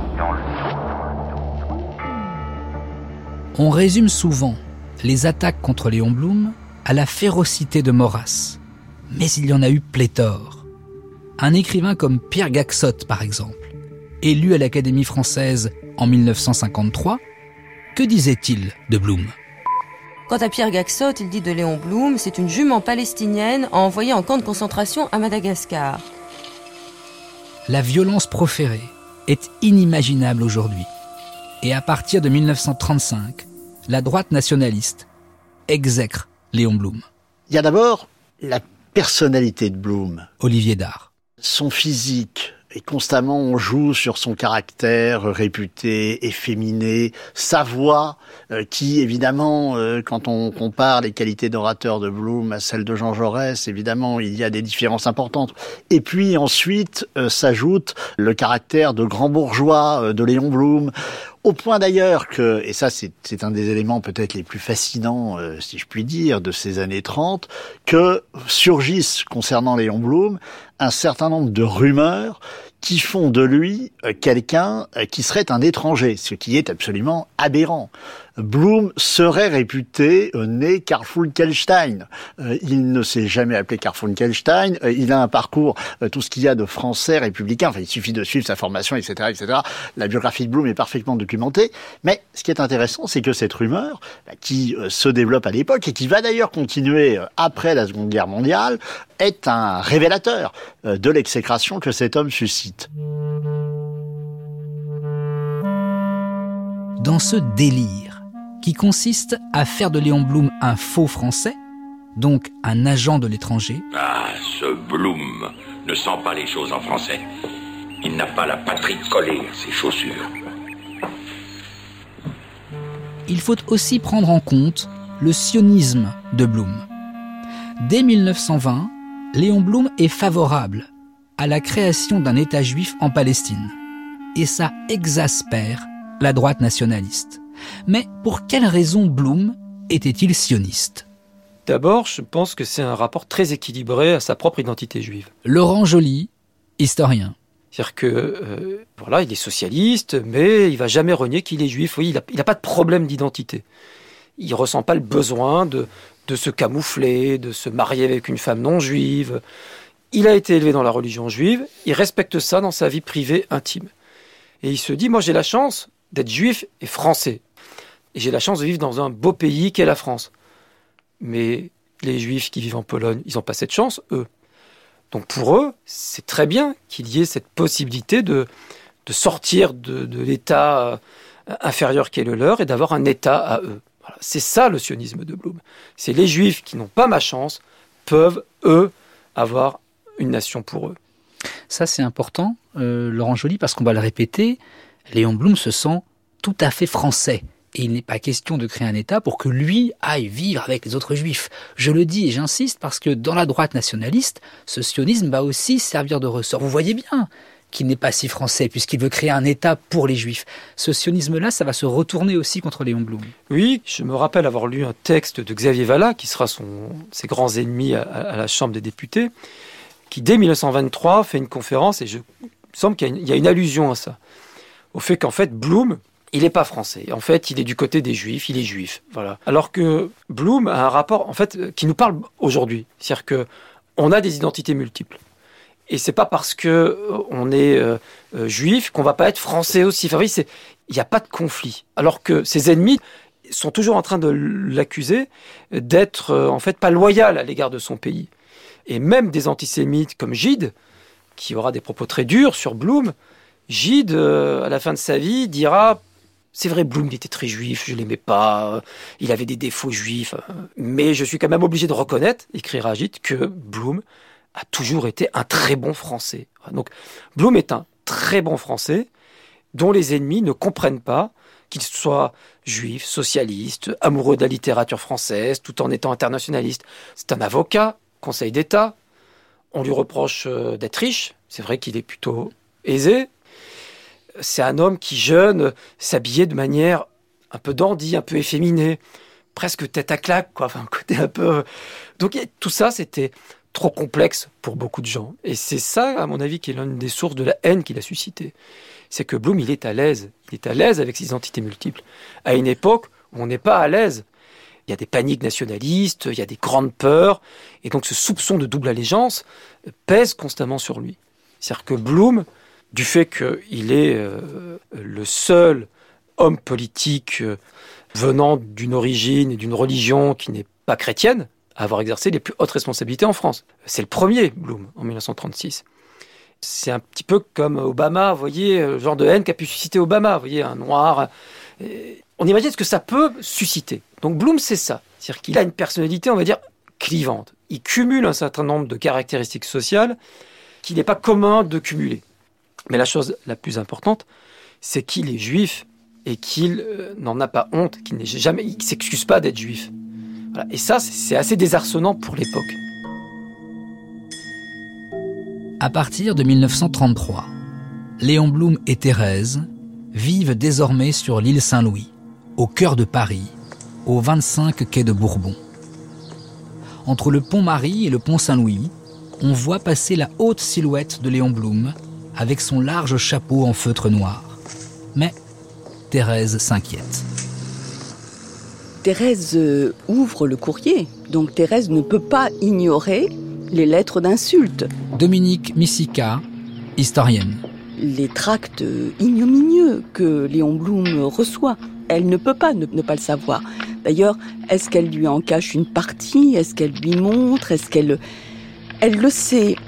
[SPEAKER 1] On résume souvent les attaques contre Léon Blum à la férocité de Maurras. Mais il y en a eu pléthore. Un écrivain comme Pierre Gaxotte, par exemple, élu à l'Académie française en 1953, que disait-il de Blum ?
[SPEAKER 9] Quant à Pierre Gaxotte, il dit de Léon Blum, c'est une jument palestinienne envoyée en camp de concentration à Madagascar.
[SPEAKER 1] La violence proférée est inimaginable aujourd'hui. Et à partir de 1935, la droite nationaliste exècre Léon Blum.
[SPEAKER 10] Il y a d'abord la personnalité de Blum.
[SPEAKER 1] Olivier Dard.
[SPEAKER 10] Son physique, et constamment on joue sur son caractère réputé, efféminé, sa voix, qui évidemment, quand on compare les qualités d'orateur de Blum à celles de Jean Jaurès, évidemment il y a des différences importantes. Et puis ensuite s'ajoute le caractère de grand bourgeois de Léon Blum, au point d'ailleurs que, et ça c'est un des éléments peut-être les plus fascinants, si je puis dire, de ces années 30, que surgissent concernant Léon Blum un certain nombre de rumeurs qui font de lui quelqu'un qui serait un étranger, ce qui est absolument aberrant. Blum serait réputé né Karl Funkelstein. Il ne s'est jamais appelé Karl Funkelstein. Il a un parcours, tout ce qu'il y a de français républicain. Enfin, il suffit de suivre sa formation, etc., etc. La biographie de Blum est parfaitement documentée. Mais ce qui est intéressant, c'est que cette rumeur, qui se développe à l'époque et qui va d'ailleurs continuer après la Seconde Guerre mondiale, est un révélateur de l'exécration que cet homme suscite.
[SPEAKER 1] Dans ce délire qui consiste à faire de Léon Blum un faux Français, donc un agent de l'étranger.
[SPEAKER 11] Ah, ce Blum ne sent pas les choses en français. Il n'a pas la patrie collée à ses chaussures.
[SPEAKER 1] Il faut aussi prendre en compte le sionisme de Blum. Dès 1920, Léon Blum est favorable à la création d'un État juif en Palestine. Et ça exaspère la droite nationaliste. Mais pour quelle raison Blum était-il sioniste ?
[SPEAKER 13] D'abord, je pense que c'est un rapport très équilibré à sa propre identité juive.
[SPEAKER 1] Laurent Joly, historien.
[SPEAKER 13] C'est-à-dire que, voilà, il est socialiste, mais il va jamais renier qu'il est juif. Oui, il a pas de problème d'identité. Il ressent pas le besoin de se camoufler, de se marier avec une femme non juive. Il a été élevé dans la religion juive, il respecte ça dans sa vie privée intime. Et il se dit, moi j'ai la chance d'être juif et français. Et j'ai la chance de vivre dans un beau pays qu'est la France. Mais les juifs qui vivent en Pologne, ils n'ont pas cette chance, eux. Donc pour eux, c'est très bien qu'il y ait cette possibilité de sortir de l'état inférieur qui est le leur et d'avoir un état à eux. Voilà. C'est ça le sionisme de Blum. C'est les juifs qui n'ont pas ma chance peuvent, eux, avoir une nation pour eux.
[SPEAKER 1] Ça, c'est important, Laurent Joly, parce qu'on va le répéter, Léon Blum se sent tout à fait français. Et il n'est pas question de créer un État pour que lui aille vivre avec les autres juifs. Je le dis et j'insiste parce que dans la droite nationaliste, ce sionisme va aussi servir de ressort. Vous voyez bien qu'il n'est pas si français puisqu'il veut créer un État pour les juifs. Ce sionisme-là, ça va se retourner aussi contre Léon Blum.
[SPEAKER 13] Oui, je me rappelle avoir lu un texte de Xavier Vallat, qui sera ses grands ennemis à la Chambre des députés, qui dès 1923 fait une conférence, et il me semble qu'il y a une allusion à ça, au fait qu'en fait Blum, il n'est pas français. En fait, il est du côté des juifs, il est juif. Voilà. Alors que Blum a un rapport, en fait, qui nous parle aujourd'hui. C'est-à-dire qu'on a des identités multiples. Et c'est pas parce qu'on est juif qu'on va pas être français aussi. Enfin, oui, il n'y a pas de conflit. Alors que ses ennemis sont toujours en train de l'accuser d'être, en fait, pas loyal à l'égard de son pays. Et même des antisémites comme Gide qui aura des propos très durs sur Blum. Gide, à la fin de sa vie, dira « C'est vrai, Blum, il était très juif, je l'aimais pas, il avait des défauts juifs, mais je suis quand même obligé de reconnaître, écrira Gide, que Blum a toujours été un très bon Français. » Donc, Blum est un très bon Français dont les ennemis ne comprennent pas qu'il soit juif, socialiste, amoureux de la littérature française, tout en étant internationaliste. C'est un avocat, Conseil d'État. On lui reproche d'être riche. C'est vrai qu'il est plutôt aisé. C'est un homme qui, jeune, s'habillait de manière un peu dandy, un peu efféminée, presque tête à claque, quoi. Enfin, un côté un peu... Donc tout ça, c'était trop complexe pour beaucoup de gens. Et c'est ça, à mon avis, qui est l'une des sources de la haine qu'il a suscité. C'est que Blum, il est à l'aise. Il est à l'aise avec ses identités multiples. À une époque où on n'est pas à l'aise. Il y a des paniques nationalistes, il y a des grandes peurs. Et donc ce soupçon de double allégeance pèse constamment sur lui. C'est-à-dire que Blum, du fait qu'il est le seul homme politique venant d'une origine et d'une religion qui n'est pas chrétienne, à avoir exercé les plus hautes responsabilités en France. C'est le premier, Blum, en 1936. C'est un petit peu comme Obama, vous voyez, le genre de haine qu'a pu susciter Obama, vous voyez, un noir. On imagine ce que ça peut susciter. Donc Blum, c'est ça. C'est-à-dire qu'il a une personnalité, on va dire, clivante. Il cumule un certain nombre de caractéristiques sociales qu'il n'est pas commun de cumuler. Mais la chose la plus importante, c'est qu'il est juif et qu'il n'en a pas honte, qu'il ne s'excuse pas d'être juif. Voilà. Et ça, c'est assez désarçonnant pour l'époque.
[SPEAKER 1] À partir de 1933, Léon Blum et Thérèse vivent désormais sur l'île Saint-Louis, au cœur de Paris, au 25 quai de Bourbon. Entre le pont Marie et le pont Saint-Louis, on voit passer la haute silhouette de Léon Blum avec son large chapeau en feutre noir. Mais Thérèse s'inquiète.
[SPEAKER 14] Thérèse ouvre le courrier, donc Thérèse ne peut pas ignorer les lettres d'insultes.
[SPEAKER 1] Dominique Missika, historienne.
[SPEAKER 14] Les tracts ignominieux que Léon Blum reçoit, elle ne peut pas ne pas le savoir. D'ailleurs, est-ce qu'elle lui en cache une partie? Est-ce qu'elle lui montre? Est-ce qu'elle... Elle le sait.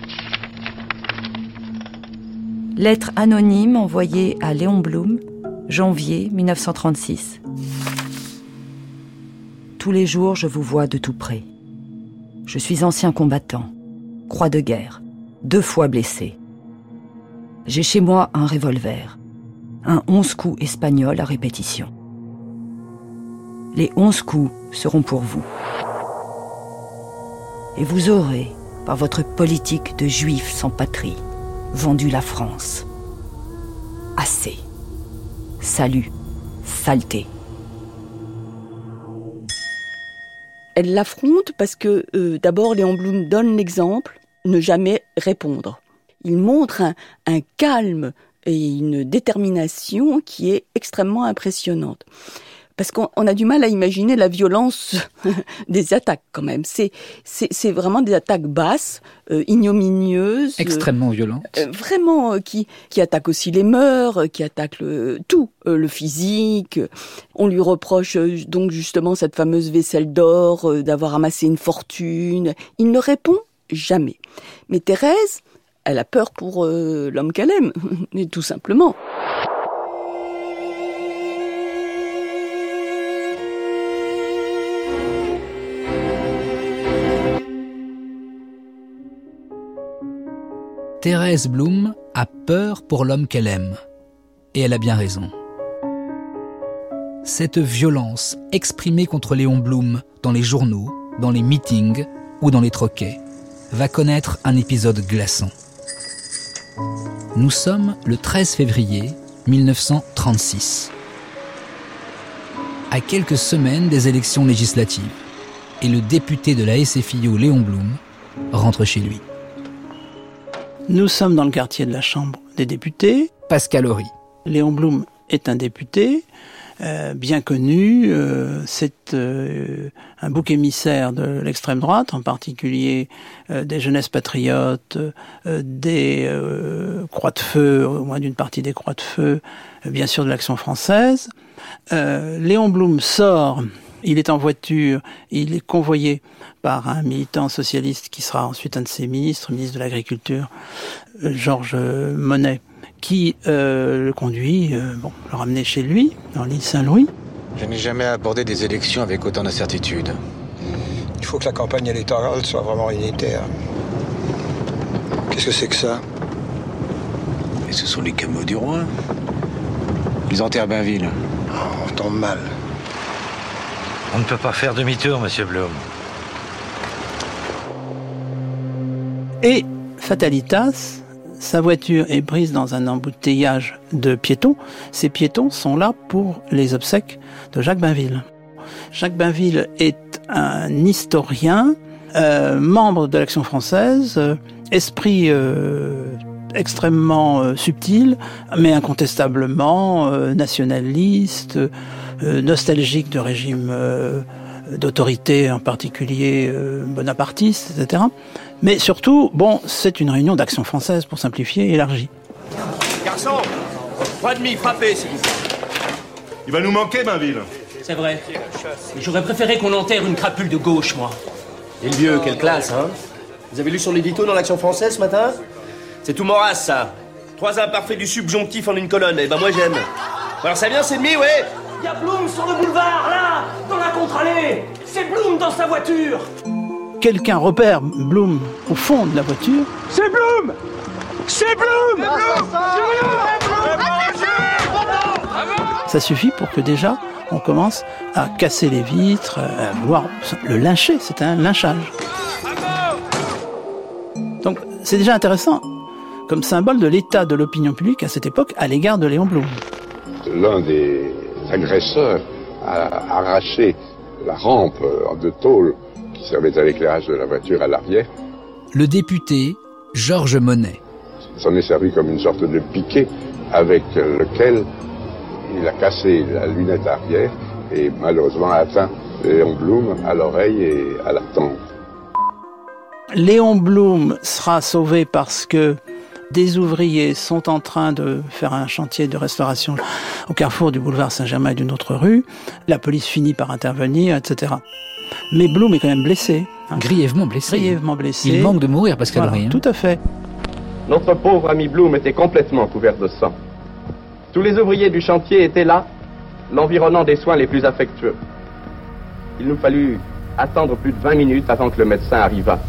[SPEAKER 15] Lettre anonyme envoyée à Léon Blum, janvier 1936. Tous les jours, je vous vois de tout près. Je suis ancien combattant, croix de guerre, 2 fois blessé. J'ai chez moi un revolver, un 11 coups espagnol à répétition. Les 11 coups seront pour vous. Et vous aurez, par votre politique de juifs sans patrie, vendu la France. Assez. Salut, saleté.
[SPEAKER 14] Elle l'affronte parce que, d'abord, Léon Blum donne l'exemple, ne jamais répondre. Il montre un calme et une détermination qui est extrêmement impressionnante. Parce qu'on a du mal à imaginer la violence des attaques, quand même. C'est vraiment des attaques basses, ignominieuses.
[SPEAKER 1] Extrêmement violentes.
[SPEAKER 14] Vraiment, qui attaquent aussi les mœurs, qui attaquent tout, le physique. On lui reproche donc justement cette fameuse vaisselle d'or, d'avoir amassé une fortune. Il ne répond jamais. Mais Thérèse, elle a peur pour l'homme qu'elle aime, tout simplement.
[SPEAKER 1] Thérèse Blum a peur pour l'homme qu'elle aime. Et elle a bien raison. Cette violence exprimée contre Léon Blum dans les journaux, dans les meetings ou dans les troquets va connaître un épisode glaçant. Nous sommes le 13 février 1936. À quelques semaines des élections législatives, et le député de la SFIO Léon Blum rentre chez lui.
[SPEAKER 18] Nous sommes dans le quartier de la Chambre des députés.
[SPEAKER 1] Pascal Horry.
[SPEAKER 18] Léon Blum est un député, bien connu. C'est un bouc émissaire de l'extrême droite, en particulier des jeunesses patriotes, des Croix de Feu, au moins d'une partie des Croix de Feu, bien sûr de l'Action française. Léon Blum sort Il est en voiture, il est convoyé par un militant socialiste qui sera ensuite un de ses ministres, ministre de l'Agriculture, Georges Monnet, qui le conduit, le ramener chez lui, dans l'île Saint-Louis.
[SPEAKER 4] Je n'ai jamais abordé des élections avec autant d'incertitude.
[SPEAKER 17] Il faut que la campagne électorale soit vraiment unitaire. Qu'est-ce que c'est que ça?
[SPEAKER 4] Et ce sont les camelots du roi. Ils enterrent Bainville.
[SPEAKER 17] Oh, on tombe mal.
[SPEAKER 4] On ne peut pas faire demi-tour, monsieur Blum.
[SPEAKER 18] Et, fatalitas, sa voiture est prise dans un embouteillage de piétons. Ces piétons sont là pour les obsèques de Jacques Bainville. Jacques Bainville est un historien, membre de l'Action française, esprit extrêmement subtil, mais incontestablement nationaliste, nostalgique de régime d'autorité, en particulier bonapartiste, etc. Mais surtout, c'est une réunion d'Action française, pour simplifier, élargie.
[SPEAKER 19] Garçon, 3,5, frappez, s'il vous plaît.
[SPEAKER 20] Il va nous manquer, Bainville.
[SPEAKER 19] C'est vrai. J'aurais préféré qu'on enterre une crapule de gauche, moi.
[SPEAKER 25] Et le vieux, quelle classe, hein? Vous avez lu son édito dans l'Action française ce matin? C'est tout Maurras, ça. 3 imparfaits du subjonctif en une colonne. Eh ben moi j'aime. Alors ça vient, c'est demi, ouais.
[SPEAKER 19] Il y a Blum sur le boulevard, là, dans la contre-allée. C'est Blum dans sa voiture.
[SPEAKER 18] Quelqu'un repère Blum au fond de la voiture.
[SPEAKER 19] C'est Blum. C'est Blum.
[SPEAKER 18] Ça suffit pour que déjà on commence à casser les vitres, à vouloir le lyncher. C'est un lynchage. Donc c'est déjà intéressant comme symbole de l'état de l'opinion publique à cette époque à l'égard de Léon Blum.
[SPEAKER 26] L'un des agresseurs a arraché la rampe de tôle qui servait à l'éclairage de la voiture à l'arrière.
[SPEAKER 1] Le député Georges Monnet.
[SPEAKER 26] S'en est servi comme une sorte de piquet avec lequel il a cassé la lunette arrière et malheureusement atteint Léon Blum à l'oreille et à la tempe.
[SPEAKER 18] Léon Blum sera sauvé parce que des ouvriers sont en train de faire un chantier de restauration au carrefour du boulevard Saint-Germain et d'une autre rue. La police finit par intervenir, etc. Mais Blum est quand même blessé.
[SPEAKER 1] Grièvement blessé.
[SPEAKER 18] Grièvement blessé.
[SPEAKER 1] Il manque de mourir, Pascal Horry.
[SPEAKER 18] Tout à fait.
[SPEAKER 27] Notre pauvre ami Blum était complètement couvert de sang. Tous les ouvriers du chantier étaient là, l'environnant des soins les plus affectueux. Il nous fallut attendre plus de 20 minutes avant que le médecin arrivât.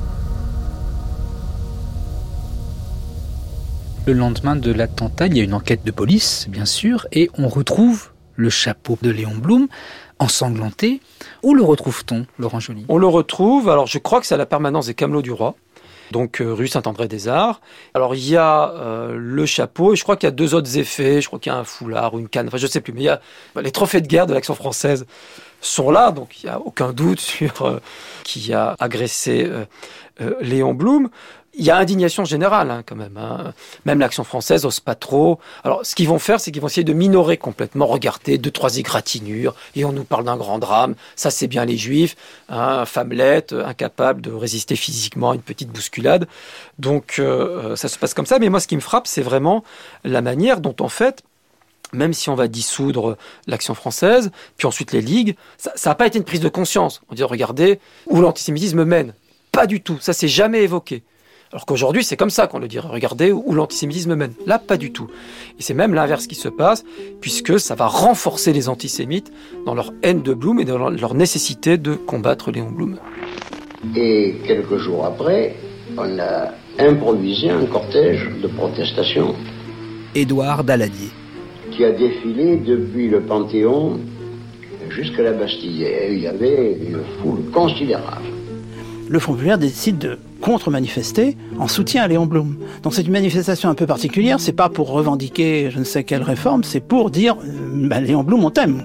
[SPEAKER 1] Le lendemain de l'attentat, il y a une enquête de police, bien sûr, et on retrouve le chapeau de Léon Blum ensanglanté. Où le retrouve-t-on, Laurent Joly?
[SPEAKER 13] On le retrouve, alors je crois que c'est à la permanence des Camelots du Roi, donc rue Saint-André-des-Arts. Alors il y a le chapeau, et je crois qu'il y a 2 autres effets, je crois qu'il y a un foulard ou une canne, enfin je sais plus, mais il y a les trophées de guerre de l'Action française sont là, donc il n'y a aucun doute sur qui a agressé Léon Blum. Il y a indignation générale, quand même. Même l'Action française n'ose pas trop. Alors, ce qu'ils vont faire, c'est qu'ils vont essayer de minorer complètement. Regardez, 2-3 égratignures, et on nous parle d'un grand drame. Ça, c'est bien les Juifs, femmelette, incapable de résister physiquement à une petite bousculade. Donc, ça se passe comme ça. Mais moi, ce qui me frappe, c'est vraiment la manière dont, en fait, même si on va dissoudre l'Action française, puis ensuite les ligues, ça n'a pas été une prise de conscience. On dit, regardez, où l'antisémitisme mène. Pas du tout. Ça, c'est jamais évoqué. Alors qu'aujourd'hui, c'est comme ça qu'on le dit. Regardez où l'antisémitisme mène. Là, pas du tout. Et c'est même l'inverse qui se passe, puisque ça va renforcer les antisémites dans leur haine de Blum et dans leur nécessité de combattre Léon Blum.
[SPEAKER 28] Et quelques jours après, on a improvisé un cortège de protestation.
[SPEAKER 1] Édouard Daladier.
[SPEAKER 28] Qui a défilé depuis le Panthéon jusqu'à la Bastille. Et il y avait une foule considérable.
[SPEAKER 18] Le Front populaire décide de contre-manifester en soutien à Léon Blum. Donc c'est une manifestation un peu particulière, c'est pas pour revendiquer je ne sais quelle réforme, c'est pour dire Léon Blum, on t'aime.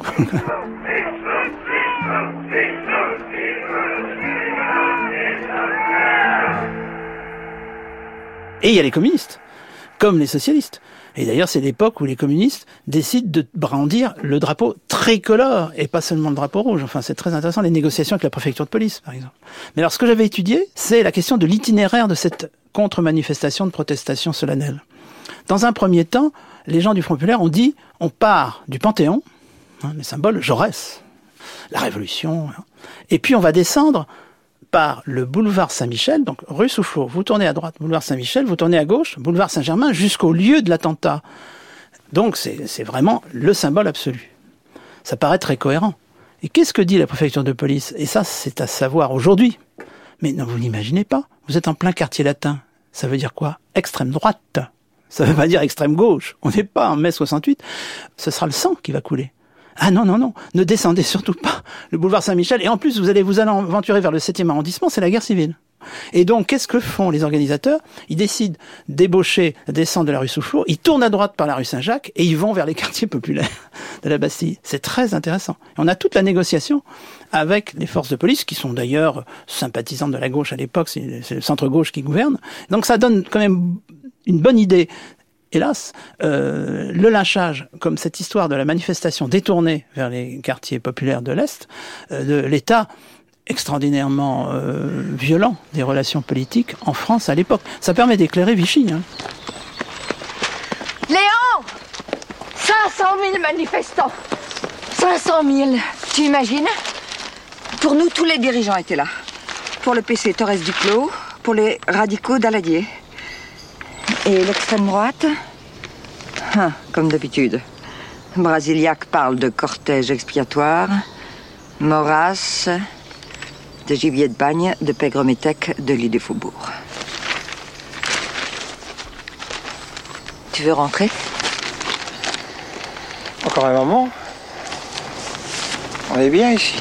[SPEAKER 18] Et il y a les communistes, comme les socialistes. Et d'ailleurs, c'est l'époque où les communistes décident de brandir le drapeau tricolore et pas seulement le drapeau rouge. Enfin, c'est très intéressant, les négociations avec la préfecture de police, par exemple. Mais alors, ce que j'avais étudié, c'est la question de l'itinéraire de cette contre-manifestation de protestation solennelle. Dans un premier temps, les gens du Front populaire ont dit, on part du Panthéon, les symboles Jaurès. la Révolution. Et puis on va descendre par le boulevard Saint-Michel, donc rue Soufflot. Vous tournez à droite, boulevard Saint-Michel, vous tournez à gauche, boulevard Saint-Germain, jusqu'au lieu de l'attentat. Donc c'est vraiment le symbole absolu. Ça paraît très cohérent. Et qu'est-ce que dit la préfecture de police? Et ça, c'est à savoir aujourd'hui. Mais non, vous n'imaginez pas. Vous êtes en plein quartier latin. Ça veut dire quoi? Extrême droite. Ça veut pas dire extrême gauche. On n'est pas en mai 68. Ce sera le sang qui va couler. Ah non, non, non. Ne descendez surtout pas le boulevard Saint-Michel. Et en plus, vous allez vous aventurer vers le 7e arrondissement. C'est la guerre civile. Et donc, qu'est-ce que font les organisateurs? Ils décident d'ébaucher la descente de la rue Soufflot, ils tournent à droite par la rue Saint-Jacques et ils vont vers les quartiers populaires de la Bastille. C'est très intéressant. Et on a toute la négociation avec les forces de police, qui sont d'ailleurs sympathisantes de la gauche à l'époque, c'est le centre-gauche qui gouverne. Donc ça donne quand même une bonne idée. Hélas, le lynchage, comme cette histoire de la manifestation détournée vers les quartiers populaires de l'Est, de l'État extraordinairement violent des relations politiques en France à l'époque. Ça permet d'éclairer Vichy. Hein.
[SPEAKER 3] Léon 500 000 manifestants 500 000, tu imagines? Pour nous, tous les dirigeants étaient là. Pour le PC, Torres Duclos, pour les radicaux, Daladier. Et l'extrême droite? Comme d'habitude. Brasiliac parle de cortège expiatoire. Maurras, de gibier de bagne, de pègre-métèque, de lit des faubourgs. Tu veux rentrer?
[SPEAKER 17] Encore un moment. On est bien ici.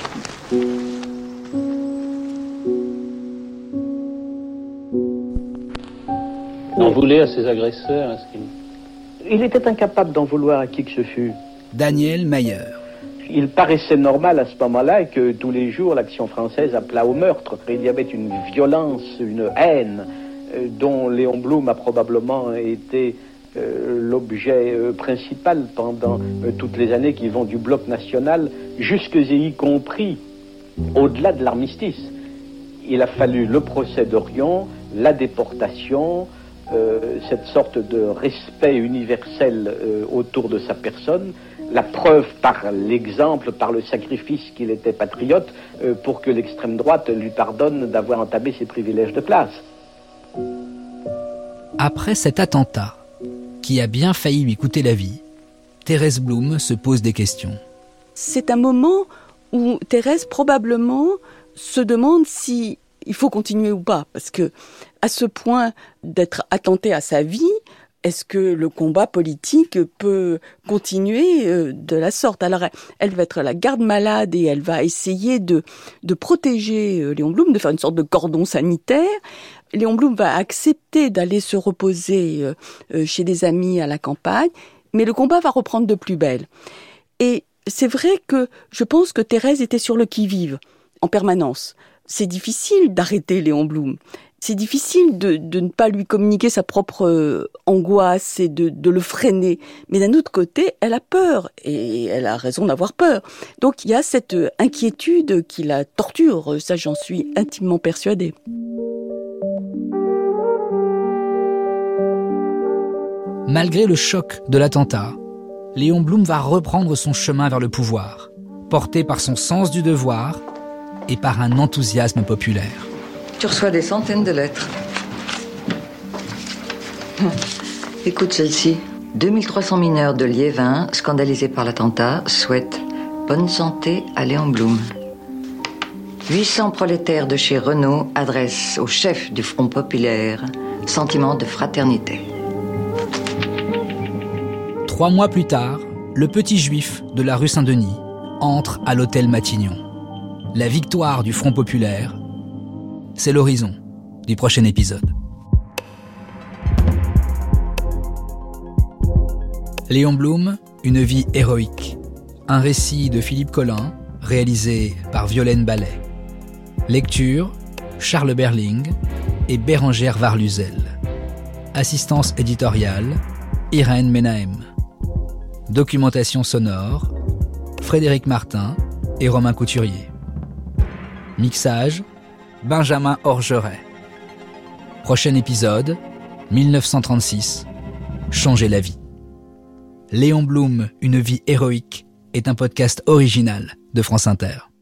[SPEAKER 6] En voulait à ses agresseurs, est-ce qu'il...
[SPEAKER 7] Il était incapable d'en vouloir à qui que ce fût.
[SPEAKER 1] Daniel Mayer.
[SPEAKER 7] Il paraissait normal à ce moment-là que tous les jours l'action française appelât au meurtre. Il y avait une violence, une haine dont Léon Blum a probablement été l'objet principal pendant toutes les années qui vont du bloc national jusque et y compris au-delà de l'armistice. Il a fallu le procès d'Orion, la déportation, cette sorte de respect universel autour de sa personne, la preuve par l'exemple, par le sacrifice qu'il était patriote, pour que l'extrême droite lui pardonne d'avoir entamé ses privilèges de place.
[SPEAKER 1] Après cet attentat, qui a bien failli lui coûter la vie, Thérèse Blum se pose des questions.
[SPEAKER 14] C'est un moment où Thérèse probablement se demande si il faut continuer ou pas, parce que à ce point d'être attentée à sa vie, est-ce que le combat politique peut continuer de la sorte? Alors, elle va être la garde-malade et elle va essayer de protéger Léon Blum, de faire une sorte de cordon sanitaire. Léon Blum va accepter d'aller se reposer chez des amis à la campagne, mais le combat va reprendre de plus belle. Et c'est vrai que je pense que Thérèse était sur le qui-vive en permanence. C'est difficile d'arrêter Léon Blum. C'est difficile de ne pas lui communiquer sa propre angoisse et de le freiner. Mais d'un autre côté, elle a peur et elle a raison d'avoir peur. Donc il y a cette inquiétude qui la torture, ça j'en suis intimement persuadée.
[SPEAKER 1] Malgré le choc de l'attentat, Léon Blum va reprendre son chemin vers le pouvoir, porté par son sens du devoir et par un enthousiasme populaire.
[SPEAKER 3] Tu reçois des centaines de lettres. Écoute celle-ci. 2300 mineurs de Liévin, scandalisés par l'attentat, souhaitent bonne santé à Léon Blum. 800 prolétaires de chez Renault adressent au chef du Front populaire sentiment de fraternité.
[SPEAKER 1] 3 mois plus tard, le petit juif de la rue Saint-Denis entre à l'hôtel Matignon. La victoire du Front populaire, c'est l'horizon du prochain épisode. Léon Blum, une vie héroïque. Un récit de Philippe Collin, réalisé par Violaine Ballet. Lecture, Charles Berling et Bérengère Varluzel. Assistance éditoriale, Irène Menahem. Documentation sonore, Frédéric Martin et Romain Couturier. Mixage, Benjamin Orgeret. Prochain épisode, 1936, Changer la vie. Léon Blum, une vie héroïque est un podcast original de France Inter.